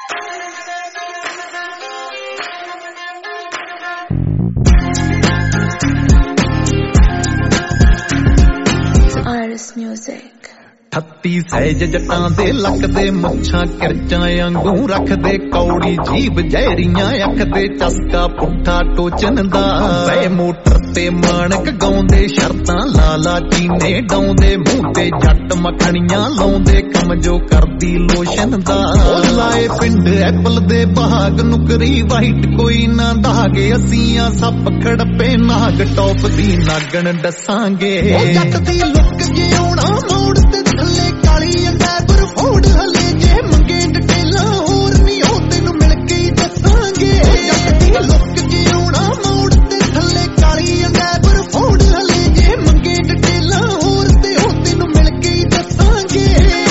Iris Music. 38 ਸਹਿਜ ਜੱਟਾਂ ਦੇ ਲੱਕਦੇ ਮੁੱਛਾਂ ਕਿਰਚਾਂ ਵਾਂਗੂ ਰੱਖਦੇ ਕੌੜੀ ਜੀਬ ਜ਼ਹਿਰੀਆਂ ਅੱਖ ਦੇ ਚਸਕਾ ਪੁੱਠਾ ਟੋਚਨ ਦਾ ਵੇ ਮੋਟਰ ਤੇ ਮਾਣਕ ਗਾਉਂਦੇ ਸ਼ਰਤਾਂ ਲਾਲਾ ਚੀਨੇ ਡਾਉਂਦੇ ਮੂੰਹ ਤੇ ਜੱਟ ਮੱਖਣੀਆਂ ਲਾਉਂਦੇ ਕੰਮ ਜੋ ਕਰਦੀ ਲੋਸ਼ਨ ਦਾ ਲਾਏ ਪਿੰਡ ਐਪਲ ਦੇ ਬਾਗ ਨੁਕਰੀ ਵਾਈਟ ਕੋਈ ਨਾ ਦਾਗੇ ਅਸੀਂ ਆ ਸੱਪ ਖੜਪੇ ਨਾਗ ਟੌਪ ਦੀ ਨਾਗਣ ਦੱਸਾਂਗੇ ਜੱਟ ਦੀ ਲੁੱਕ ਜਿਉਣਾ ਮੋੜ ਤੇ ਥੱਲੇ ਕਾਲੀ ਅੰਦਰ ਫੋੜ ਹਲੇ ਜੇ ਮੰਗੇ ਡਟੇਲਾਂ ਹੋਰ ਨਹੀਂ ਉਹ ਤੈਨੂੰ ਮਿਲ ਕੇ ਦੱਸਾਂਗੇ ਜੱਟ ਦੀ ਲੁੱਕ ਜਿਉਣਾ ਮੋੜ ਤੇ ਥੱਲੇ ਕਾਲੀ ਅੰਦਰ ਫੋੜ ਹਲੇ ਜੇ ਮੰਗੇ ਡਟੇਲਾਂ ਹੋਰ ਤੇ ਉਹ ਤੈਨੂੰ ਮਿਲ ਕੇ ਦੱਸਾਂਗੇ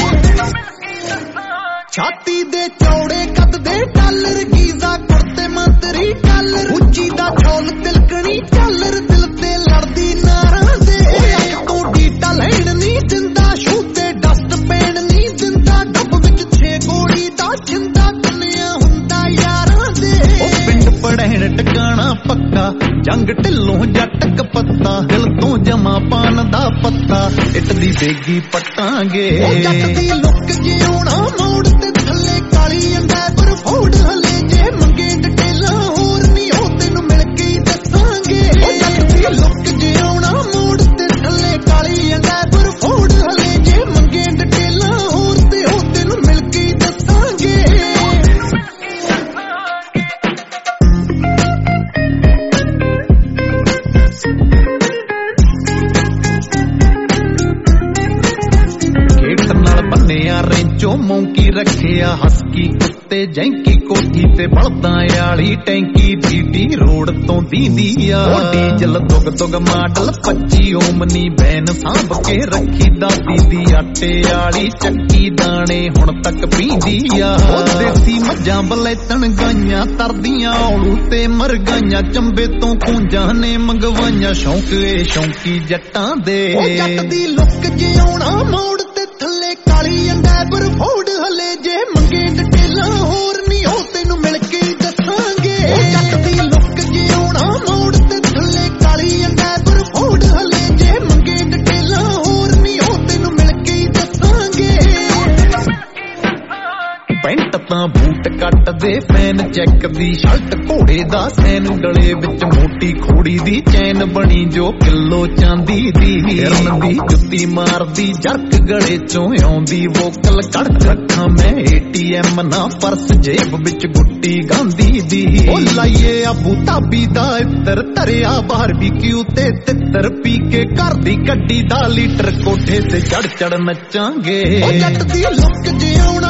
ਛਾਤੀ ਦੇ ਚੌੜੇ ਕੱਦ ਦੇ ਡਾਲਰ ਗੀਜ਼ਾ ਕੁੜਤੇ ਮੰਤਰੀ ਡਾਲਰ ਉੱਚੀ ਦਾ ਢੋਲ ਤਿਲਕਣੀ ਝਾਲਰ ਦਿਲ ਤੇ ਲੜਦੀ ਨਾਰਾਂ ਦੇ ਅੱਖ ਤੋਂ ਡੀਟਾ ਲੈਣ ਨਹੀਂ ਦਿੰਦਾ ਸ਼ੂ ਤੇ ਡਸਟ ਪੈਣ ਨਹੀਂ ਦਿੰਦਾ ਡੱਬ ਵਿੱਚ 6 ਗੋਲੀ ਦਾ ਜਿੰਦਾ ਕੰਨਿਆ ਹੁੰਦਾ ਯਾਰਾਂ ਦੇ ਉਹ ਪਿੰਡ ਪੜੈਣ ਟਿਕਾਣਾ ਪੱਕਾ ਜੰਗ ਢਿੱਲੋਂ ਜੱਟਕ ਪੱਤਾ ਦਿਲ ਤੋਂ ਜਮਾ ਪਾਨ ਦਾ ਪੱਤਾ ਇੱਟ ਦੀ ਬੇਗੀ ਪਟਾਂਗੇ ਜੱਟ ਦੀ ਲੁੱਕ ਜਿਉਣਾ ਮੋੜ ਤੇ ਥੱਲੇ ਕਾਲੀ ਅੰਦਰ ਫੋੜ ਹਲੇ ਜੇ ਮੰਗੇ ਡਟੇਲਾਂ ਹੋਰ ਨਹੀਂ ਉਹ ਤੈਨੂੰ ਮਿਲ ਕੇ ਦੱਸਾਂਗੇ ਜੱਟ ਦੀ ਲੁੱਕ ਜਿਉਣਾ ਮੋੜ ਤੇ ਥੱਲੇ ਕਾਲੀ ਅੰਦਰ ਫੋੜ ਹਲੇ ਜੇ ਮੰਗੇ ਡਟੇਲਾਂ ਹੋਰ ਤੇ ਉਹ ਤੈਨੂੰ ਮਿਲ ਕੇ ਦੱਸਾਂਗੇ ਬੰਨਿਆ ਰੈਂਚੋ ਮੌਂਕੀ ਰੱਖਿਆ ਹਸਕੀ ਕੁੱਤੇ ਜੈਂਕੀ ਕੋਠੀ ਤੇ ਬਲਦਾਂ ਵਾਲੀ ਟੈਂਕੀ ਡੀਟੀ ਰੋਡ ਤੋਂ ਦੀਂਦੀ ਆ ਉਹ ਡੀਜ਼ਲ ਦੁਗ ਮਾਡਲ 25 ਓਮਨੀ ਬੈਨ ਸਾਂਭ ਕੇ ਰੱਖੀ ਦਾਦੀ ਦੀ ਆਟੇ ਵਾਲੀ ਚੱਕੀ ਦਾਣੇ ਹੁਣ ਤੱਕ ਪੀਂਦੀ ਆ ਉਹ ਦੇਸੀ ਮੱਝਾਂ ਬਲੈਤਣ ਗਾਈਆਂ ਤਰਦੀਆਂ ਔਲੂ ਤੇ ਮਰ ਗਾਈਆਂ ਚੰਬੇ ਤੋਂ ਕੁੰਜਾਂ ਨੇ ਮੰਗਵਾਈਆਂ ਸ਼ੌਂਕ ਏ ਸ਼ੌਂਕੀ ਜੱਟਾਂ ਦੇ ਜੱਟ ਦੀ ਲੁੱਕ ਜਿਉਣਾ ਮੋੜ ਥੱਲੇ ਕਾਲੀ ਅੰਦਰ ਫੋੜ ਹਲੇ ਜੇ ਮੰਗੇ ਡਟੇਲਾਂ ਹੋਰ ਨਹੀਂ ਉਹ ਤੈਨੂੰ ਮਿਲ ਕੇ ਦੱਸਾਂਗੇ ਜੱਟ ਦੀ ਲੁੱਕ ਜਿਉਣਾ ਮੋੜ ਤੇ ਥੱਲੇ ਕਾਲੀ ਅੰਦਰ ਫੋੜ ਹਲੇ ਜੇ ਮੰਗੇ ਡਟੇਲਾਂ ਹੋਰ ਨਹੀਂ ਉਹ ਤੈਨੂੰ ਮਿਲ ਕੇ ਦੱਸਾਂਗੇ ਪੈਂਟ ਤਾਂ ਬੂਟ ਕੱਟਦੇ ਫੈਨ ਚੈੱਕ ਦੀ ਸ਼ਰਟ ਘੋੜੇ ਦਾ ਸੈਨ ਗਲੇ ਵਿੱਚ ਮੋਟੀ ਖੋੜੀ ਦੀ ਚੈਨ ਬਣੀ ਜੋ ਕਿਲੋ ਚਾਂਦੀ ਦੀ ਹਿਰਨ ਦੀ ਜੁੱਤੀ ਮਾਰਦੀ ਜਰਕ ਗਲੇ ਚੋਂ ਆਉਂਦੀ ਵੋਕਲ ਕੱਢ ਰੱਖਾਂ ਮੈਂ ATM ਨਾ ਪਰਸ ਜੇਬ ਵਿੱਚ ਗੁੱਟੀ ਗਾਂਦੀ ਦੀ ਉਹ ਲਾਈਏ ਆਬੂ ਧਾਬੀ ਦਾ ਇੱਤਰ ਧਰਿਆ ਬਾਰਬੀਕਿਊ ਤੇ ਤਿੱਤਰ ਪੀ ਕੇ ਘਰ ਦੀ ਗੱਡੀ ਦਾ ਲੀਟਰ ਕੋਠੇ ਤੇ ਚੜ ਨੱਚਾਂਗੇ ਜੱਟ ਦੀ ਲੁੱਕ ਜਿਉਣਾ